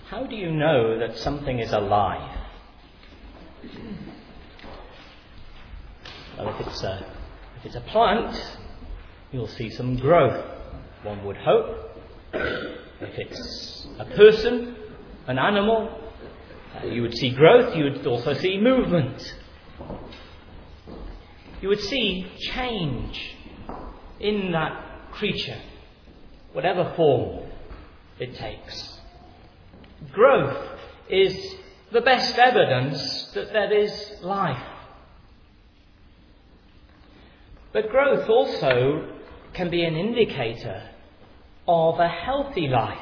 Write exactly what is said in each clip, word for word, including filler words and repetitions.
How do you know that something is alive? Well, if it's a, if it's a plant, you'll see some growth, one would hope. If it's a person, an animal, uh, you would see growth, you would also see movement. You would see change in that creature, whatever form it takes. Growth is the best evidence that there is life. But growth also can be an indicator of a healthy life.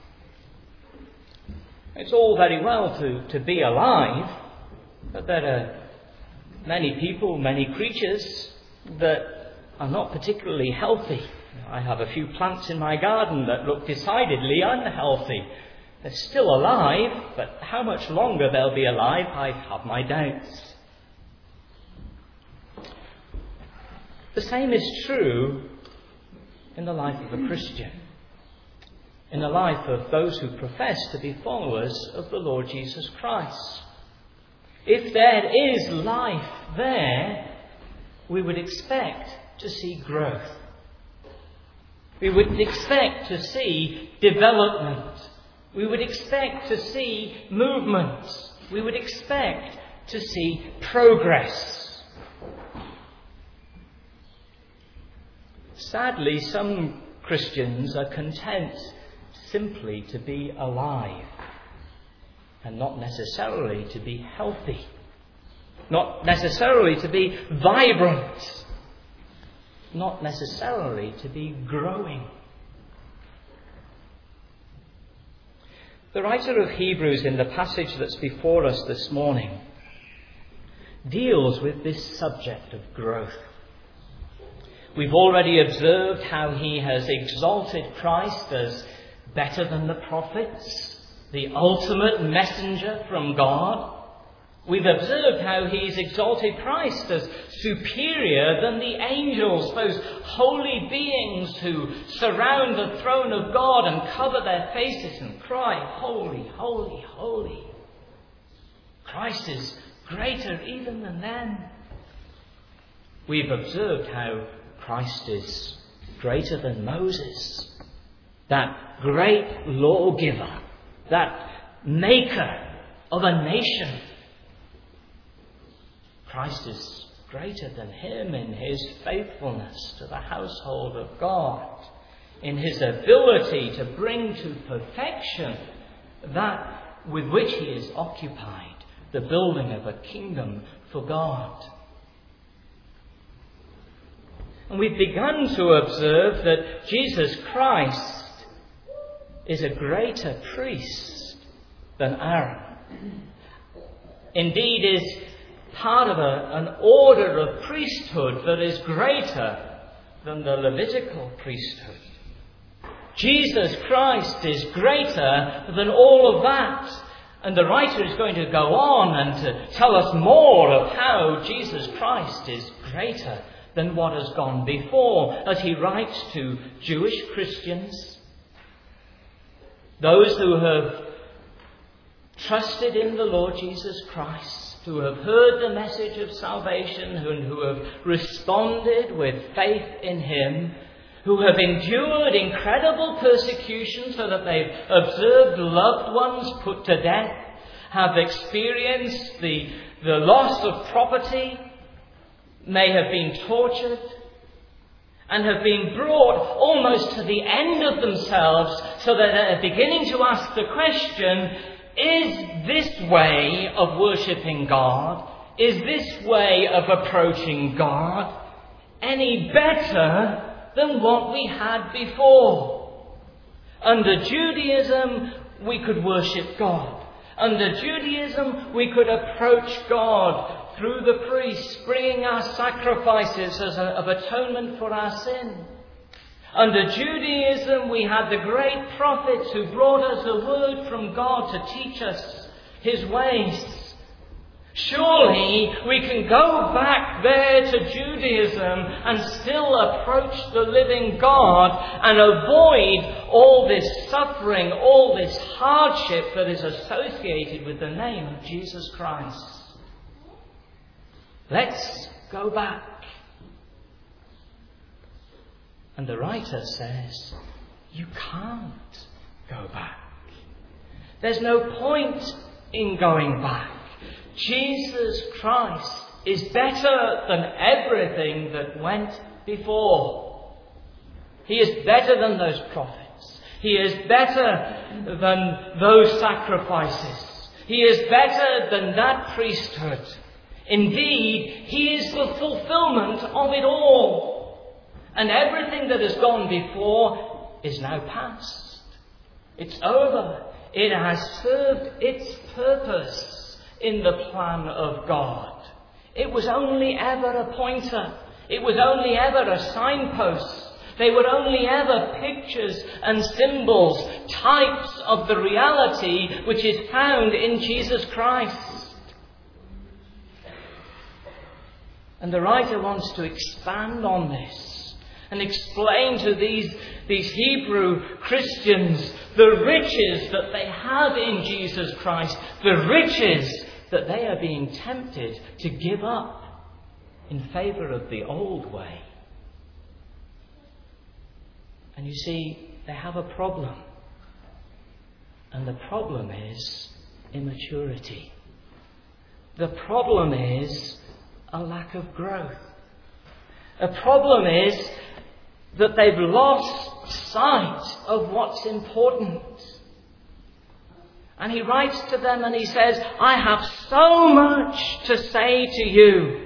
It's all very well to, to be alive, but there are many people, many creatures that are not particularly healthy. I have a few plants in my garden that look decidedly unhealthy. They're still alive, but how much longer they'll be alive, I have my doubts. The same is true in the life of a Christian, in the life of those who profess to be followers of the Lord Jesus Christ. If there is life there, we would expect to see growth. We would expect to see development. We would expect to see movement. We would expect to see progress. Sadly, some Christians are content simply to be alive and not necessarily to be healthy, not necessarily to be vibrant, not necessarily to be growing. The writer of Hebrews, in the passage that's before us this morning, deals with this subject of growth. We've already observed how he has exalted Christ as better than the prophets, the ultimate messenger from God. We've observed how he's exalted Christ as superior than the angels, those holy beings who surround the throne of God and cover their faces and cry, "Holy, holy, holy." Christ is greater even than them. We've observed how Christ is greater than Moses, that great lawgiver, that maker of a nation. Christ is greater than him in his faithfulness to the household of God, in his ability to bring to perfection that with which he is occupied, the building of a kingdom for God. And we've begun to observe that Jesus Christ is a greater priest than Aaron. Indeed, is part of a, an order of priesthood that is greater than the Levitical priesthood. Jesus Christ is greater than all of that. And the writer is going to go on and to tell us more of how Jesus Christ is greater than what has gone before, as he writes to Jewish Christians, those who have trusted in the Lord Jesus Christ, who have heard the message of salvation, and who have responded with faith in him, who have endured incredible persecution so that they've observed loved ones put to death, have experienced the, the loss of property, may have been tortured, and have been brought almost to the end of themselves, so that they're beginning to ask the question, is this way of worshipping God, is this way of approaching God any better than what we had before? Under Judaism, we could worship God. Under Judaism, we could approach God through the priests, bringing our sacrifices as a, of atonement for our sin. Under Judaism, we had the great prophets who brought us a word from God to teach us his ways. Surely we can go back back there to Judaism and still approach the living God and avoid all this suffering, all this hardship that is associated with the name of Jesus Christ. Let's go back. And the writer says, you can't go back. There's no point in going back. Jesus Christ is better than everything that went before. He is better than those prophets. He is better than those sacrifices. He is better than that priesthood. Indeed, He is the fulfillment of it all. And everything that has gone before is now past. It's over. It has served its purpose in the plan of God. It was only ever a pointer. It was only ever a signpost. They were only ever pictures and symbols, types of the reality which is found in Jesus Christ. And the writer wants to expand on this and explain to these, these Hebrew Christians the riches that they have in Jesus Christ, the riches that they are being tempted to give up in favour of the old way. And you see, they have a problem. And the problem is immaturity. The problem is a lack of growth. A problem is that they've lost sight of what's important. And he writes to them and he says, I have so much to say to you.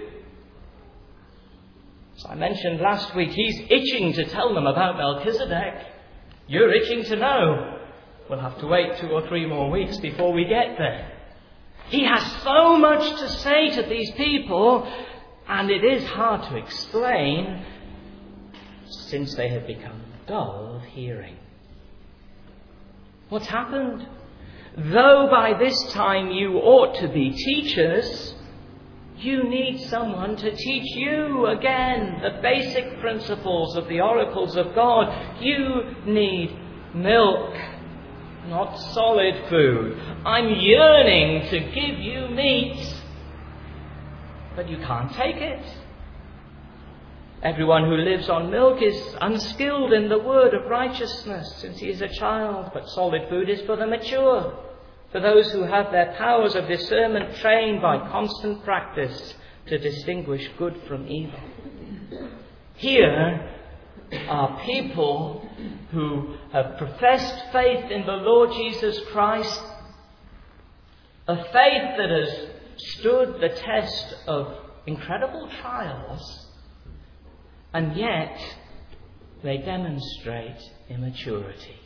As I mentioned last week, he's itching to tell them about Melchizedek. You're itching to know. We'll have to wait two or three more weeks before we get there. He has so much to say to these people, and it is hard to explain since they have become dull of hearing. What's happened? Though by this time you ought to be teachers, you need someone to teach you again the basic principles of the oracles of God. You need milk, not solid food. I'm yearning to give you meat, but you can't take it. Everyone who lives on milk is unskilled in the word of righteousness, since he is a child, but solid food is for the mature, for those who have their powers of discernment trained by constant practice to distinguish good from evil. Here are people who have professed faith in the Lord Jesus Christ, a faith that has stood the test of incredible trials, and yet they demonstrate immaturity.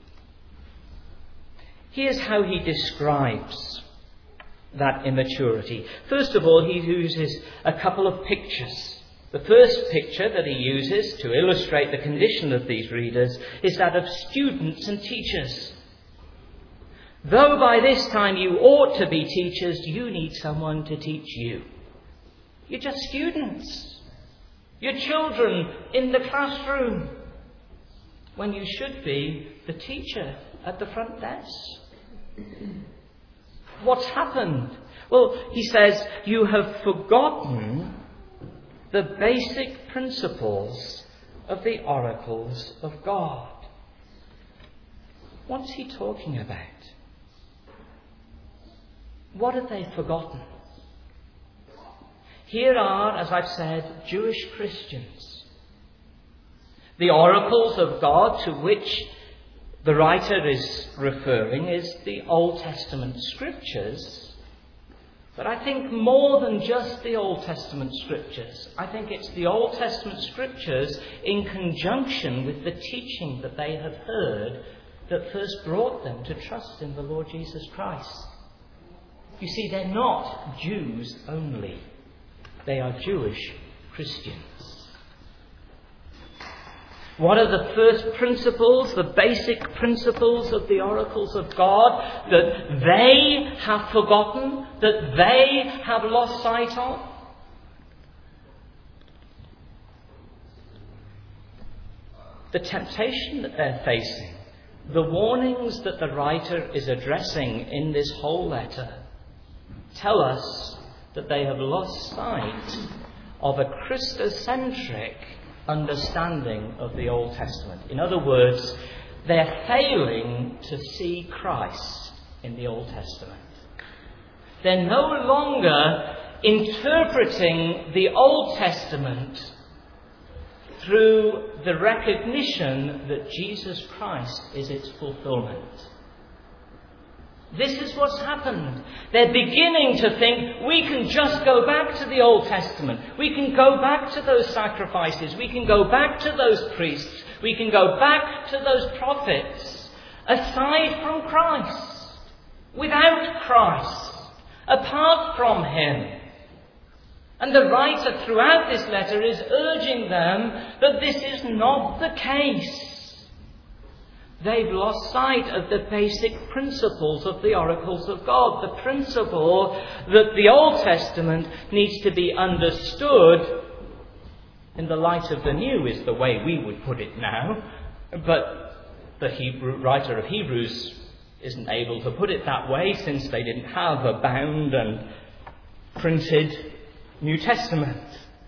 Here's how he describes that immaturity. First of all, he uses a couple of pictures. The first picture that he uses to illustrate the condition of these readers is that of students and teachers. Though by this time you ought to be teachers, you need someone to teach you. You're just students. You're children in the classroom, when you should be the teacher at the front desk. What's happened? Well, he says, you have forgotten the basic principles of the oracles of God. What's he talking about? What have they forgotten? Here are, as I've said, Jewish Christians. The oracles of God to which the writer is referring is the Old Testament scriptures. But I think more than just the Old Testament scriptures. I think it's the Old Testament scriptures in conjunction with the teaching that they have heard that first brought them to trust in the Lord Jesus Christ. You see, they're not Jews only. They are Jewish Christians. What are the first principles, the basic principles of the oracles of God that they have forgotten, that they have lost sight of? the temptation that they're facing, the warnings that the writer is addressing in this whole letter, tell us that they have lost sight of a Christocentric understanding of the Old Testament. In other words, they're failing to see Christ in the Old Testament. They're no longer interpreting the Old Testament through the recognition that Jesus Christ is its fulfillment. This is what's happened. They're beginning to think we can just go back to the Old Testament. We can go back to those sacrifices. We can go back to those priests. We can go back to those prophets. Aside from Christ. Without Christ. Apart from Him. And the writer throughout this letter is urging them that this is not the case. They've lost sight of the basic principles of the oracles of God. The principle that the Old Testament needs to be understood in the light of the New is the way we would put it now. But the Hebrew, writer of Hebrews isn't able to put it that way since they didn't have a bound and printed New Testament.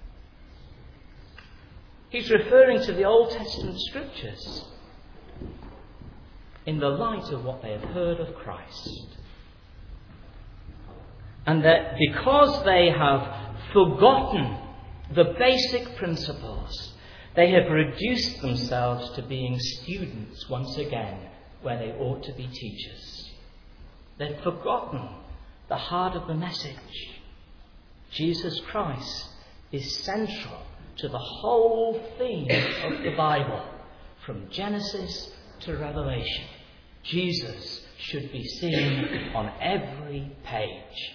He's referring to the Old Testament scriptures in the light of what they have heard of Christ. And that because they have forgotten the basic principles, they have reduced themselves to being students once again where they ought to be teachers. They've forgotten the heart of the message. Jesus Christ is central to the whole theme of the Bible, from Genesis to Revelation. Jesus should be seen on every page.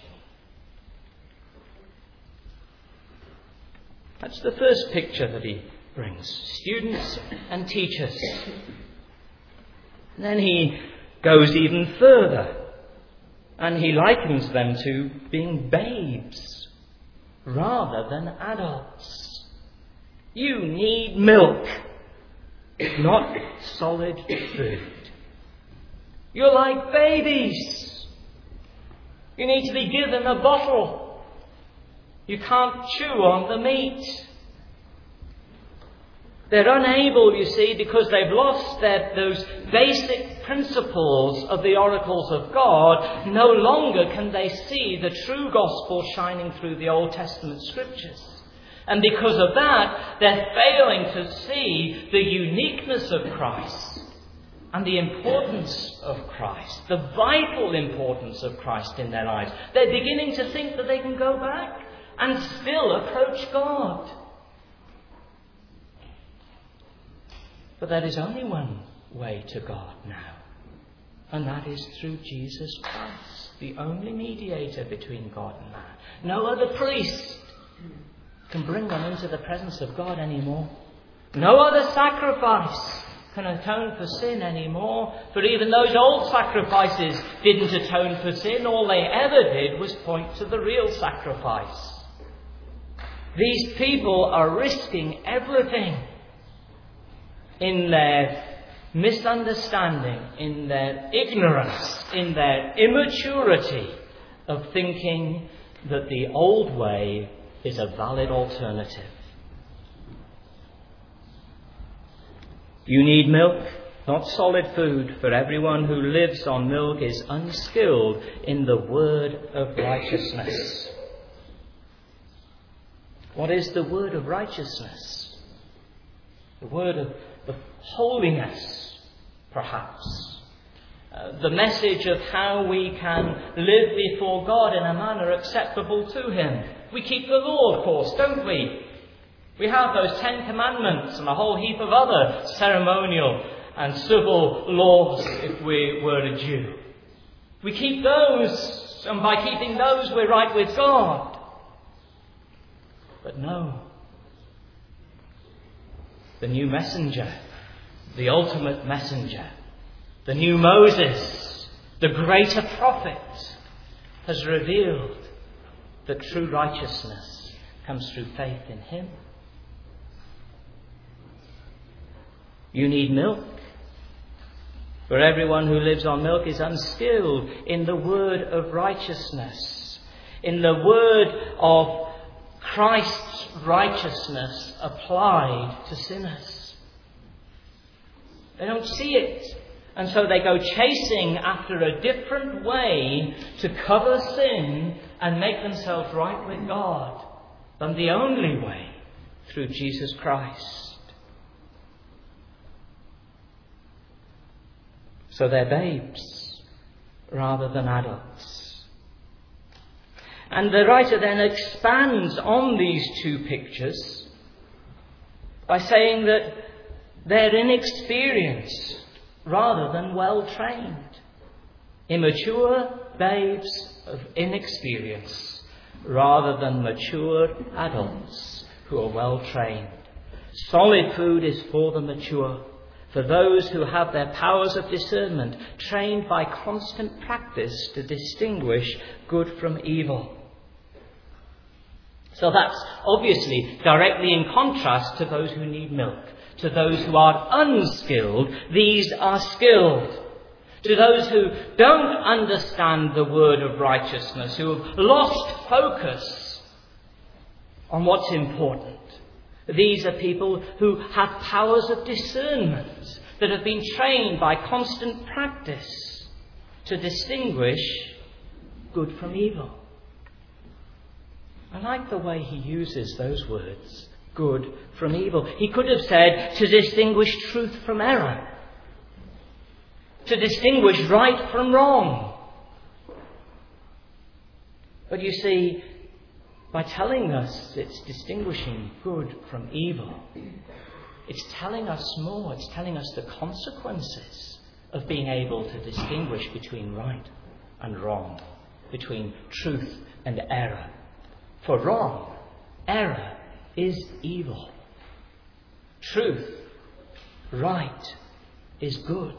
That's the first picture that he brings. Students and teachers. And then he goes even further and he likens them to being babes rather than adults. You need milk, not solid food. You're like babies. You need to be given a bottle. You can't chew on the meat. They're unable, you see, because they've lost their, those basic principles of the oracles of God. No longer can they see the true gospel shining through the Old Testament scriptures. And because of that, they're failing to see the uniqueness of Christ and the importance of Christ, the vital importance of Christ in their lives. They're beginning to think that they can go back and still approach God. But there is only one way to God now, and that is through Jesus Christ, the only mediator between God and man. No other priest can bring them into the presence of God anymore. No other sacrifice can atone for sin anymore. For even those old sacrifices didn't atone for sin. All they ever did was point to the real sacrifice. These people are risking everything in their misunderstanding, in their ignorance, in their immaturity of thinking that the old way is a valid alternative. You need milk, not solid food, for everyone who lives on milk is unskilled in the word of righteousness. What is the word of righteousness? The word of, of holiness, perhaps. Uh, the message of how we can live before God in a manner acceptable to Him. We keep the law, of course, don't we? We have those Ten Commandments and a whole heap of other ceremonial and civil laws if we were a Jew. We keep those, and by keeping those we're right with God. But no. The new messenger, the ultimate messenger, the new Moses, the greater prophet, has revealed that true righteousness comes through faith in Him. You need milk. For everyone who lives on milk is unskilled in the word of righteousness, in the word of Christ's righteousness applied to sinners. They don't see it, and so they go chasing after a different way to cover sin and make themselves right with God than the only way, through Jesus Christ. So they're babes rather than adults. And the writer then expands on these two pictures by saying that they're inexperienced rather than well-trained. Immature babes of inexperience rather than mature adults who are well-trained. Solid food is for the mature, for those who have their powers of discernment trained by constant practice to distinguish good from evil. So that's obviously directly in contrast to those who need milk. To those who are unskilled, these are skilled. To those who don't understand the word of righteousness, who have lost focus on what's important, these are people who have powers of discernment that have been trained by constant practice to distinguish good from evil. I like the way he uses those words, good from evil. He could have said to distinguish truth from error, to distinguish right from wrong. But you see, by telling us it's distinguishing good from evil, it's telling us more. It's telling us the consequences of being able to distinguish between right and wrong, between truth and error. For wrong, error, is evil. Truth, right, is good.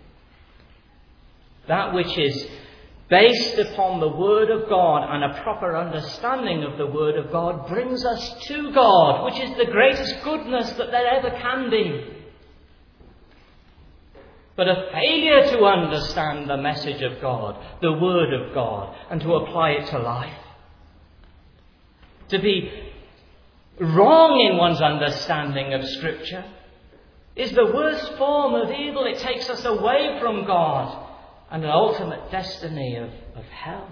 That which is based upon the Word of God and a proper understanding of the Word of God brings us to God, which is the greatest goodness that there ever can be. But a failure to understand the message of God, the Word of God, and to apply it to life, to be wrong in one's understanding of Scripture, is the worst form of evil. It takes us away from God and an ultimate destiny of, of hell.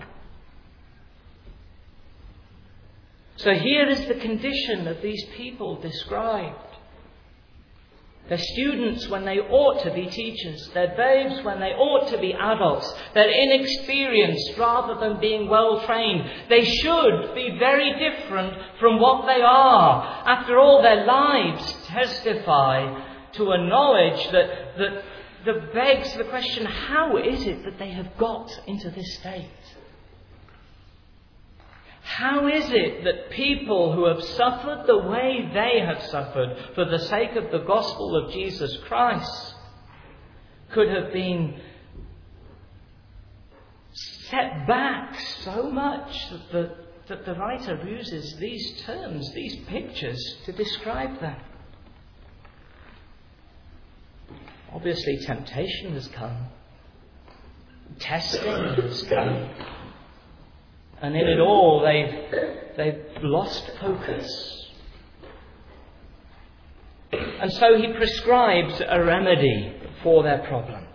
So here is the condition of these people described. They're students when they ought to be teachers. They're babes when they ought to be adults. They're inexperienced rather than being well trained. They should be very different from what they are. After all, their lives testify to a knowledge that, that, that begs the question, how is it that they have got into this state? How is it that people who have suffered the way they have suffered for the sake of the gospel of Jesus Christ could have been set back so much that the, that the writer uses these terms, these pictures, to describe them? Obviously, temptation has come. Testing has come. And in it all, they've, they've lost focus. And so he prescribes a remedy for their problem.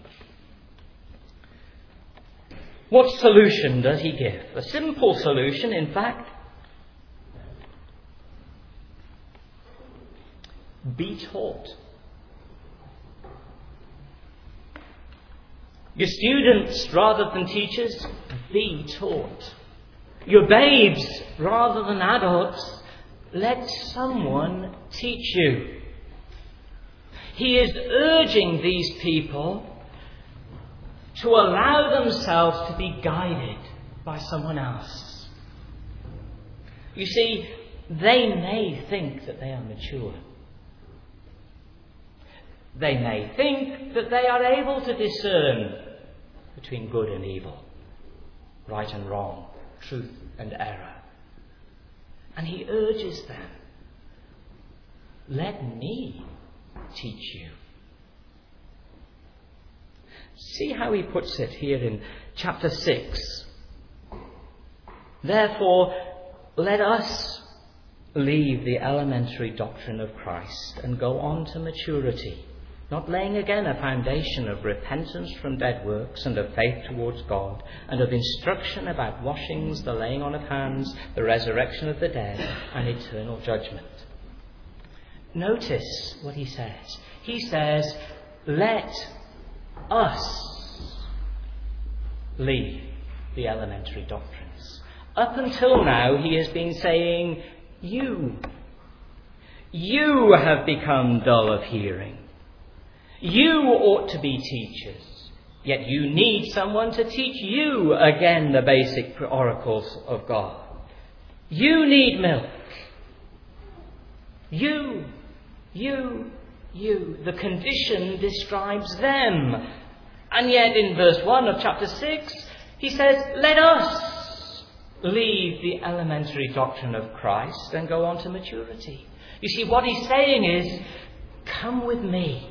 What solution does he give? A simple solution, in fact. Be taught. Your students, rather than teachers, be taught. Your babes, rather than adults, let someone teach you. He is urging these people to allow themselves to be guided by someone else. You see, they may think that they are mature. They may think that they are able to discern between good and evil, right and wrong, truth and error. And he urges them, let me teach you. See how he puts it here in chapter six. Therefore, let us leave the elementary doctrine of Christ and go on to maturity, not laying again a foundation of repentance from dead works and of faith towards God, and of instruction about washings, the laying on of hands, the resurrection of the dead, and eternal judgment. Notice what he says. He says, let us leave the elementary doctrines. Up until now, he has been saying, you. You have become dull of hearing. You ought to be teachers. Yet you need someone to teach you again the basic oracles of God. You need milk. You, you, you. The condition describes them. And yet in verse one of chapter six, he says, let us leave the elementary doctrine of Christ and go on to maturity. You see, what he's saying is, come with me.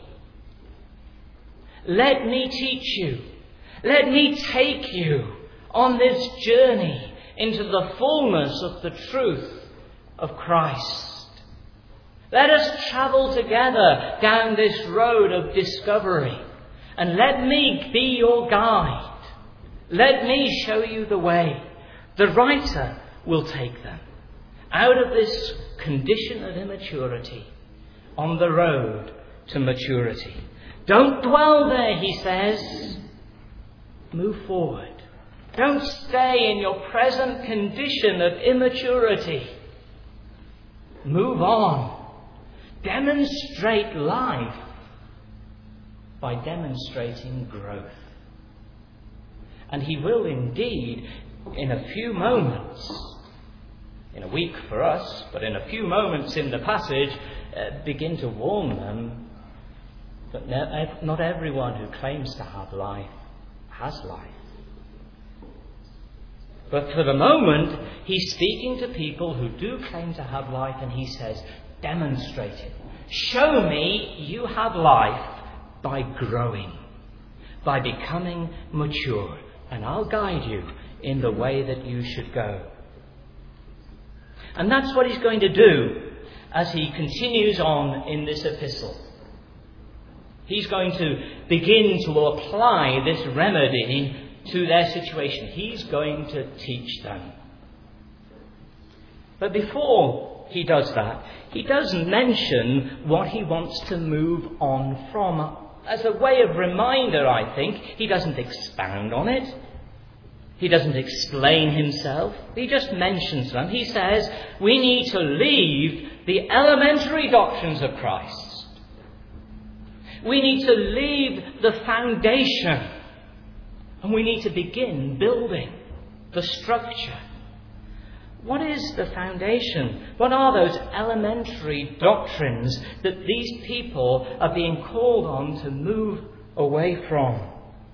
Let me teach you. Let me take you on this journey into the fullness of the truth of Christ. Let us travel together down this road of discovery, and let me be your guide. Let me show you the way. The writer will take them out of this condition of immaturity on the road to maturity. Don't dwell there, he says. Move forward. Don't stay in your present condition of immaturity. Move on. Demonstrate life by demonstrating growth. And he will indeed, in a few moments, in a week for us, but in a few moments in the passage, uh, begin to warn them that not everyone who claims to have life has life. But for the moment, he's speaking to people who do claim to have life, and he says, demonstrate it. Show me you have life by growing, by becoming mature, and I'll guide you in the way that you should go. And that's what he's going to do as he continues on in this epistle. He's going to begin to apply this remedy to their situation. He's going to teach them. But before he does that, he does mention what he wants to move on from. As a way of reminder, I think, he doesn't expound on it. He doesn't explain himself. He just mentions them. He says, we need to leave the elementary doctrines of Christ. We need to leave the foundation. And we need to begin building the structure. What is the foundation? What are those elementary doctrines that these people are being called on to move away from?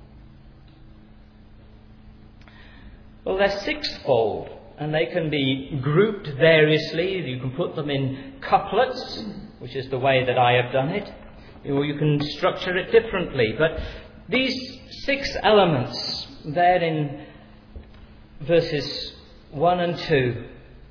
Well, they're sixfold, and they can be grouped variously. You can put them in couplets, which is the way that I have done it, or you can structure it differently. But these six elements there in verses one and two.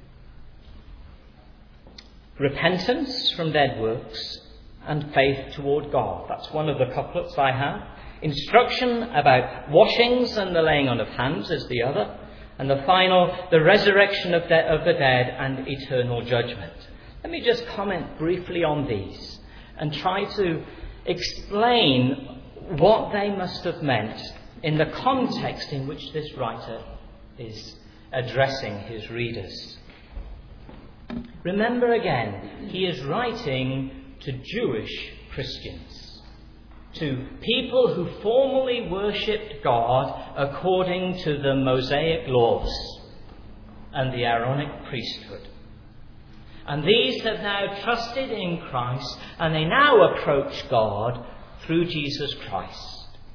Repentance from dead works and faith toward God. That's one of the couplets I have. Instruction about washings and the laying on of hands is the other. And the final, the resurrection of, de- of the dead and eternal judgment. Let me just comment briefly on these and try to explain what they must have meant in the context in which this writer is addressing his readers. Remember again, he is writing to Jewish Christians, to people who formerly worshipped God according to the Mosaic laws and the Aaronic priesthood. And these have now trusted in Christ, and they now approach God through Jesus Christ.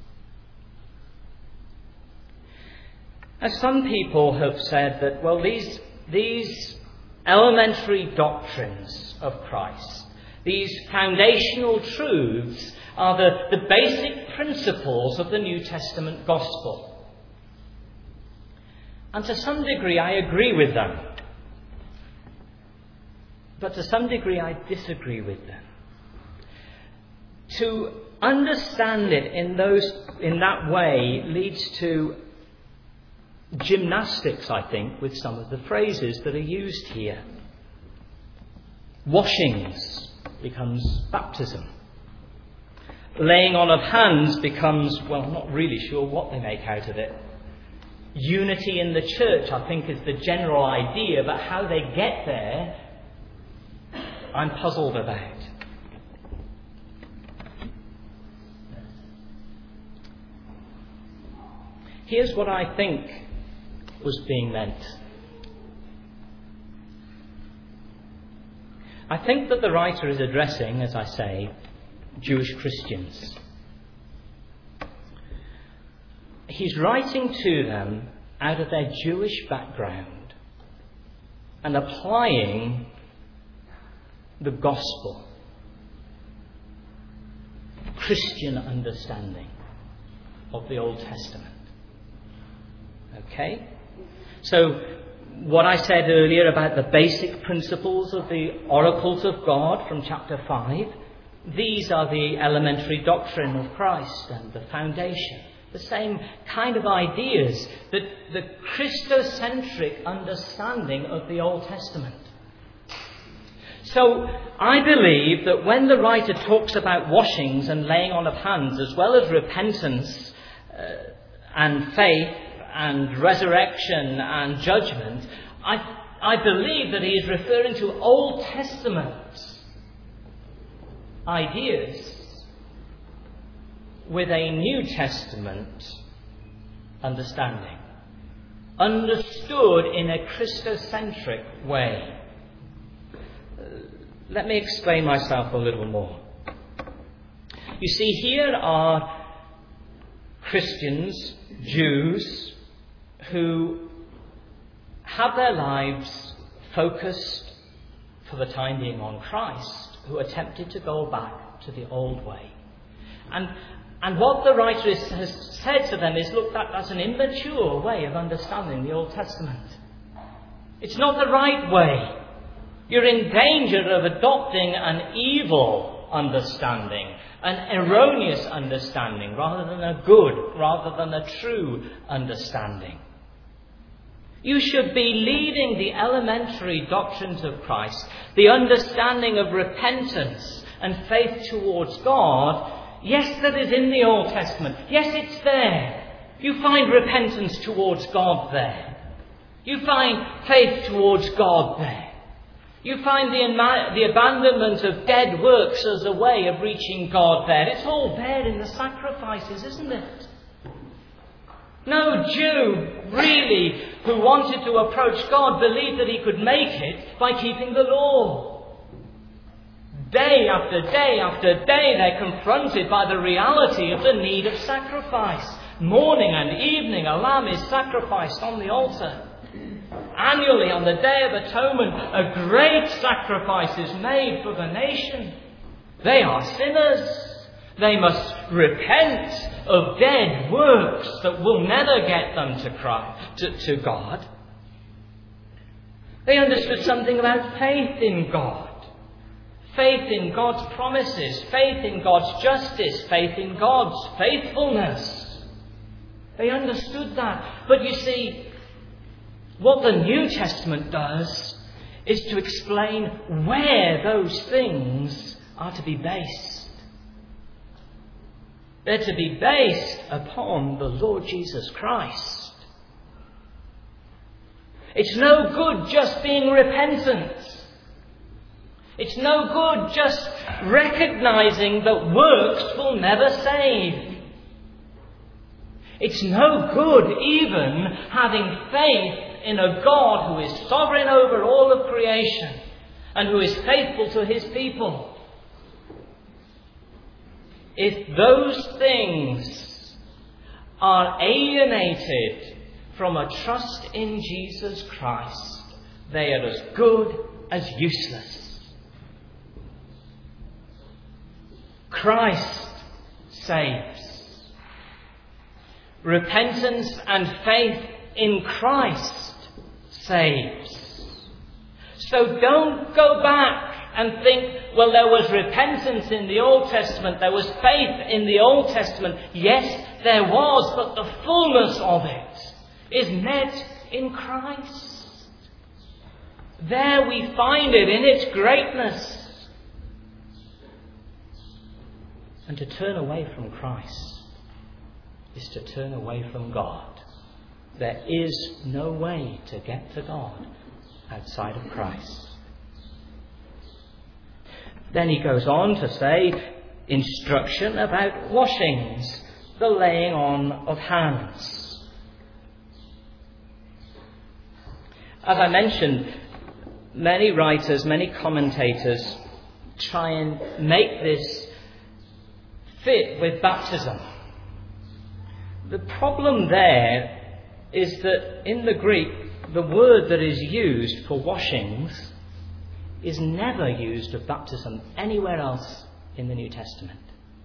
As some people have said that, well, these, these elementary doctrines of Christ, These foundational truths are the, the basic principles of the New Testament gospel. And to some degree I agree with them. But to some degree I disagree with them. To understand it in those in that way leads to gymnastics, I think, with some of the phrases that are used here. Washings becomes baptism. Laying on of hands becomes, well, I'm not really sure what they make out of it. Unity in the church, I think, is the general idea, but how they get there, I'm puzzled about. Here's what I think was being meant. I think that the writer is addressing, as I say, Jewish Christians. He's writing to them out of their Jewish background and applying the gospel, Christian understanding of the Old Testament. Okay? So, what I said earlier about the basic principles of the oracles of God from chapter five, these are the elementary doctrine of Christ and the foundation. The same kind of ideas, that the Christocentric understanding of the Old Testament. So, I believe that when the writer talks about washings and laying on of hands, as well as repentance uh, and faith and resurrection and judgment, I, I believe that he is referring to Old Testament ideas with a New Testament understanding, understood in a Christocentric way. Let me explain myself a little more. You see, here are Christians, Jews, who have their lives focused for the time being on Christ, who are tempted to go back to the old way. And and what the writer is, has said to them is, look, that, that's an immature way of understanding the Old Testament. It's not the right way. You're in danger of adopting an evil understanding, an erroneous understanding, rather than a good, rather than a true understanding. You should be leading the elementary doctrines of Christ, the understanding of repentance and faith towards God. Yes, that is in the Old Testament. Yes, it's there. You find repentance towards God there. You find faith towards God there. You find the, the abandonment of dead works as a way of reaching God there. It's all there in the sacrifices, isn't it? No Jew, really, who wanted to approach God believed that he could make it by keeping the law. Day after day after day, they're confronted by the reality of the need of sacrifice. Morning and evening, a lamb is sacrificed on the altar. Annually, on the Day of Atonement, a great sacrifice is made for the nation. They are sinners. They must repent of dead works that will never get them to Christ, to, to God. They understood something about faith in God. Faith in God's promises, faith in God's justice, faith in God's faithfulness. They understood that. But you see, what the New Testament does is to explain where those things are to be based. They're to be based upon the Lord Jesus Christ. It's no good just being repentant. It's no good just recognizing that works will never save. It's no good even having faith in a God who is sovereign over all of creation and who is faithful to his people. If those things are alienated from a trust in Jesus Christ, they are as good as useless. Christ saves. Repentance and faith in Christ saves. So don't go back and think, well, there was repentance in the Old Testament, there was faith in the Old Testament. Yes, there was, but the fullness of it is met in Christ. There we find it in its greatness. And to turn away from Christ is to turn away from God. There is no way to get to God outside of Christ. Then he goes on to say instruction about washings, the laying on of hands. As I mentioned, many writers, many commentators try and make this fit with baptism. The problem there is that in the Greek, the word that is used for washings is never used of baptism anywhere else in the New Testament.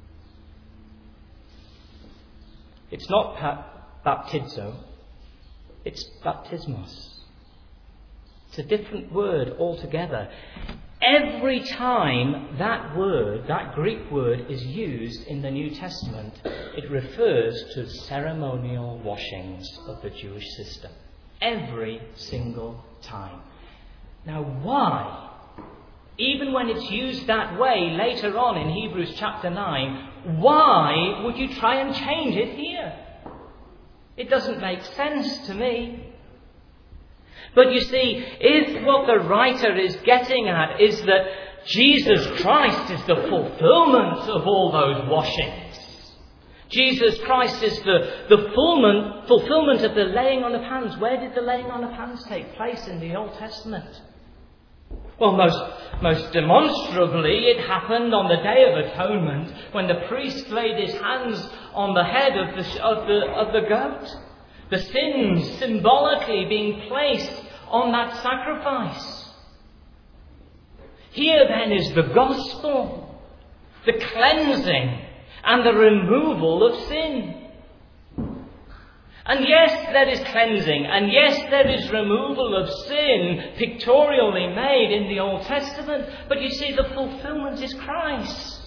It's not baptizo, it's baptismos. It's a different word altogether. Every time that word, that Greek word, is used in the New Testament, it refers to ceremonial washings of the Jewish system. Every single time. Now why? Even when it's used that way later on in Hebrews chapter nine, why would you try and change it here? It doesn't make sense to me. But you see, if what the writer is getting at is that Jesus Christ is the fulfillment of all those washings, Jesus Christ is the, the fulfillment, fulfillment of the laying on of hands. Where did the laying on of hands take place in the Old Testament? Well, most, most demonstrably, it happened on the Day of Atonement when the priest laid his hands on the head of the, of the, of the goat. The sins symbolically being placed on that sacrifice. Here then is the gospel, the cleansing and the removal of sin. And yes, there is cleansing, and yes, there is removal of sin pictorially made in the Old Testament, but you see, the fulfillment is Christ.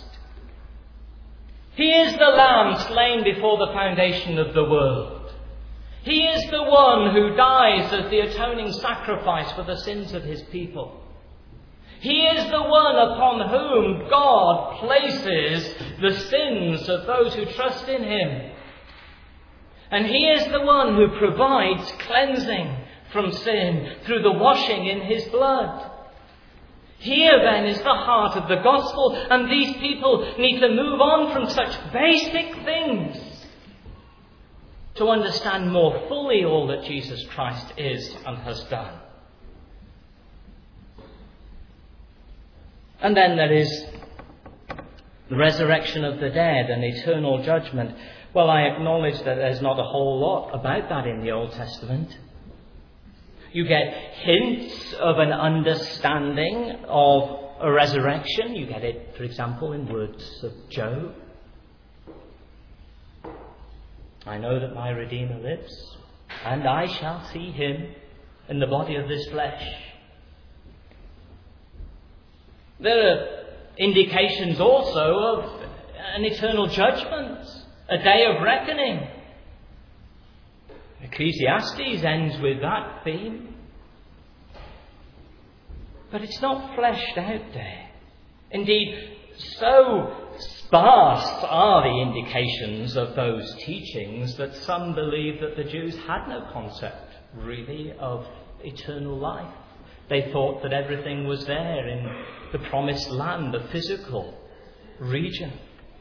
He is the Lamb slain before the foundation of the world. He is the one who dies as the atoning sacrifice for the sins of his people. He is the one upon whom God places the sins of those who trust in him. And he is the one who provides cleansing from sin through the washing in his blood. Here then is the heart of the gospel, and these people need to move on from such basic things to understand more fully all that Jesus Christ is and has done. And then there is the resurrection of the dead and eternal judgment. Well, I acknowledge that there's not a whole lot about that in the Old Testament. You get hints of an understanding of a resurrection. You get it, for example, in words of Job. I know that my Redeemer lives, and I shall see him in the body of this flesh. There are indications also of an eternal judgment, a day of reckoning. Ecclesiastes ends with that theme. But it's not fleshed out there. Indeed, so sparse are the indications of those teachings that some believe that the Jews had no concept, really, of eternal life. They thought that everything was there in the promised land, the physical region.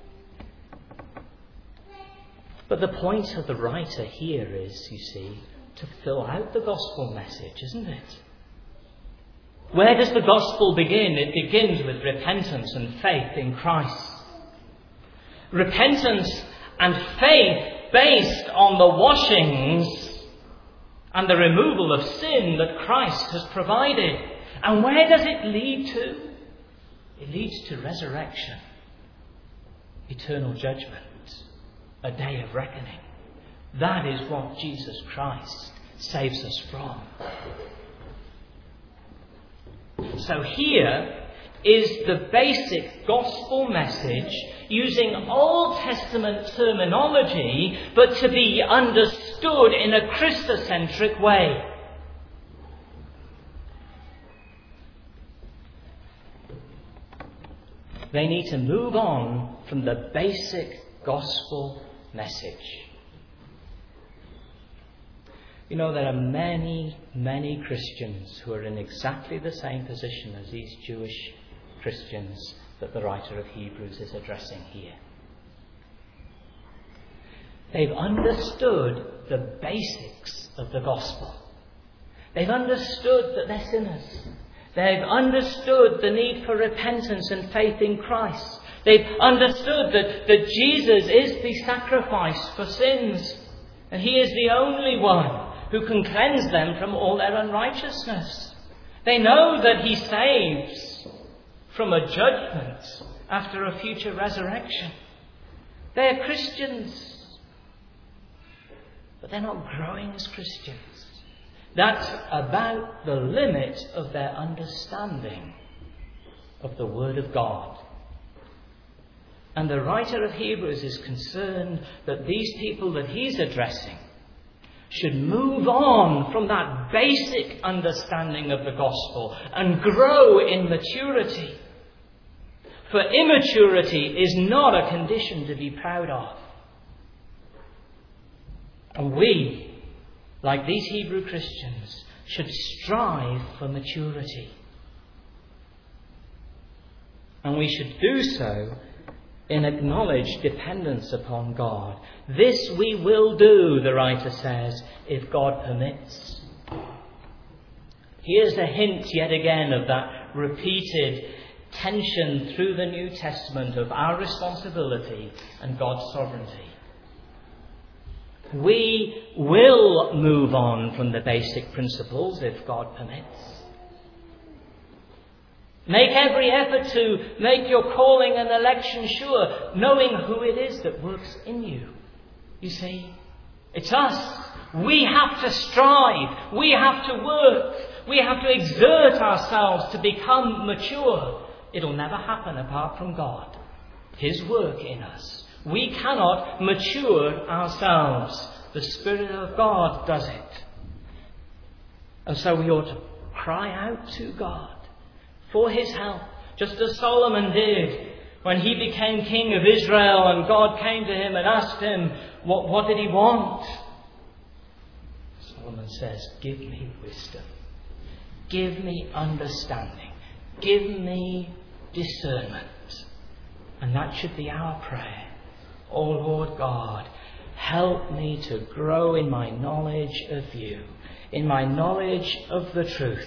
But the point of the writer here is, you see, to fill out the gospel message, isn't it? Where does the gospel begin? It begins with repentance and faith in Christ. Repentance and faith based on the washings and the removal of sin that Christ has provided. And where does it lead to? It leads to resurrection. eternal judgment, a day of reckoning. That is what Jesus Christ saves us from. So here is the basic gospel message using Old Testament terminology, but to be understood in a Christocentric way. They need to move on from the basic gospel message. You know, there are many, many Christians who are in exactly the same position as these Jewish Christians that the writer of Hebrews is addressing here. They've understood the basics of the gospel. They've understood that they're sinners. They've understood the need for repentance and faith in Christ. They've understood that, that Jesus is the sacrifice for sins, and he is the only one who can cleanse them from all their unrighteousness. They know that he saves from a judgment after a future resurrection. They are Christians, but they're not growing as Christians. That's about the limit of their understanding of the Word of God. And the writer of Hebrews is concerned that these people that he's addressing should move on from that basic understanding of the gospel and grow in maturity. For immaturity is not a condition to be proud of. And we, like these Hebrew Christians, should strive for maturity. And we should do so in acknowledged dependence upon God. This we will do, the writer says, if God permits. Here's a hint yet again of that repeated tension through the New Testament of our responsibility and God's sovereignty. We will move on from the basic principles if God permits. Make every effort to make your calling and election sure, knowing who it is that works in you. You see, it's us. We have to strive. We have to work. We have to exert ourselves to become mature. It'll never happen apart from God, his work in us. We cannot mature ourselves. The Spirit of God does it. And so we ought to cry out to God for his help, just as Solomon did when he became king of Israel and God came to him and asked him, what, what did he want? Solomon says, give me wisdom. Give me understanding. Give me discernment. And that should be our prayer. O Lord God, help me to grow in my knowledge of you, in my knowledge of the truth.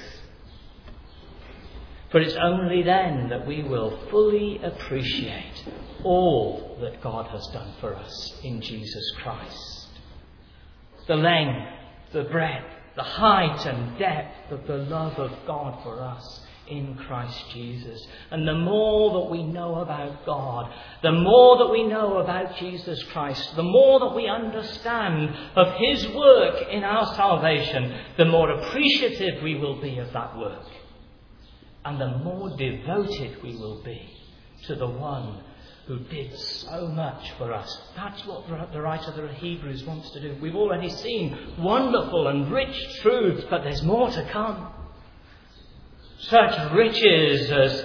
For it's only then that we will fully appreciate all that God has done for us in Jesus Christ. The length, the breadth, the height and depth of the love of God for us in Christ Jesus. And the more that we know about God, the more that we know about Jesus Christ, the more that we understand of his work in our salvation, the more appreciative we will be of that work. And the more devoted we will be to the one who did so much for us. That's what the writer of the Hebrews wants to do. We've already seen wonderful and rich truths, but there's more to come. Such riches as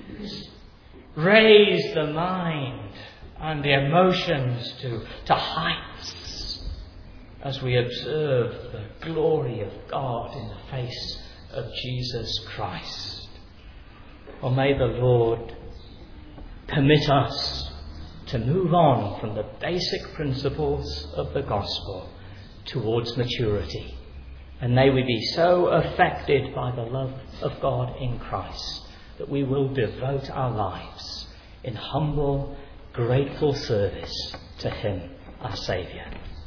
raise the mind and the emotions to, to heights as we observe the glory of God in the face of Jesus Christ. Or may the Lord permit us to move on from the basic principles of the gospel towards maturity. And may we be so affected by the love of God in Christ that we will devote our lives in humble, grateful service to him, our Saviour.